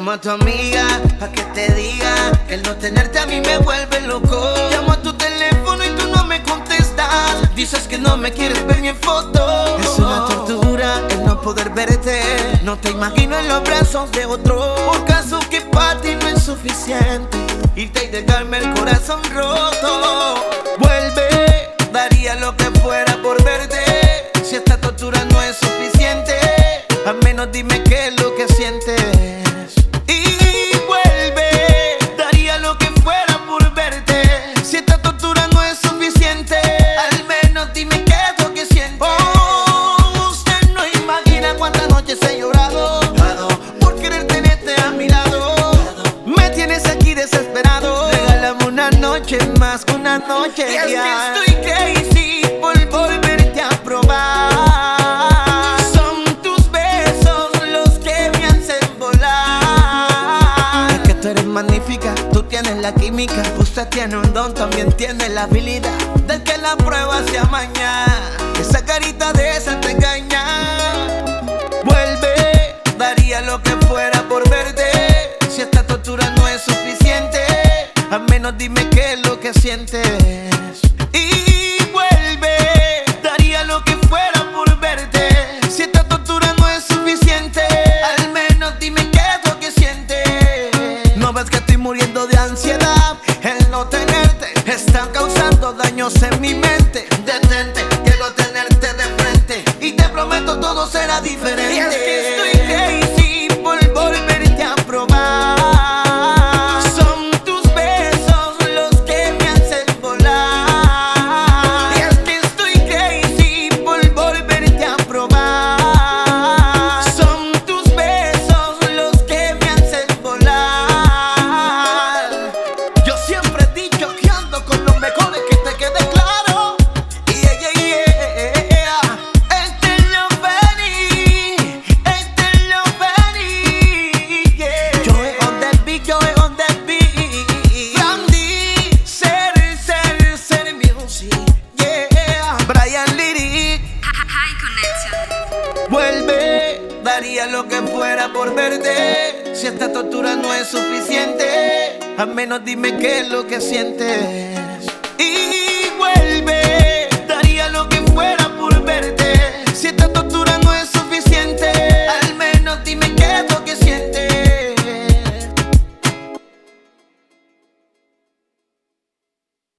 Llamo a tu amiga pa' que te diga que el no tenerte a mí me vuelve loco. Llamo a tu teléfono y tú no me contestas. Dices que no me quieres ver ni en foto. Es una tortura el no poder verte. No te imagino en los brazos de otro. ¿Por caso que para ti no es suficiente irte y dejarme el corazón roto? Vuelve, daría lo que fuera por verte. Si esta tortura no es suficiente, al menos dime qué es lo que sientes. Y vuelve, daría lo que fuera por verte. Si esta tortura no es suficiente, al menos dime qué es lo que sientes. Oh, usted no imagina cuántas noches he llorado por querer tenerte a mi lado. Me tienes aquí desesperado. Regálame una noche más, una noche. Y es que estoy crazy por volverte a probar. Magnífica, tú tienes la química. Usted tiene un don, también tiene la habilidad del que la prueba se amaña. Esa carita de esa te engaña. Vuelve, daría lo que fuera por verte. Si esta tortura no es suficiente, al menos dime qué es lo que sientes. Y vuelve, daría lo que fuera por verte. Si esta tortura no es suficiente, al menos dime qué es lo que sientes. No ves que estoy muriendo de ansiedad. El no tenerte está causando daños en mi mente. Detente, quiero tenerte de frente y te prometo todo será diferente. Y es que estoy crazy por volverte a probar. Son tus besos los que me hacen volar. Y es que estoy crazy por volverte a probar. Son tus besos los que me hacen volar. Yo siempre he dicho que ando con los mejores, que te quede claro. Este love Benny, yeah. Yo es on that beat, yo es on that beat. Randy, ser music, yeah. Brian Lyric. High Connection. Vuelve, daría lo que fuera por verte. Si esta tortura no es suficiente, al menos dime qué es lo que sientes.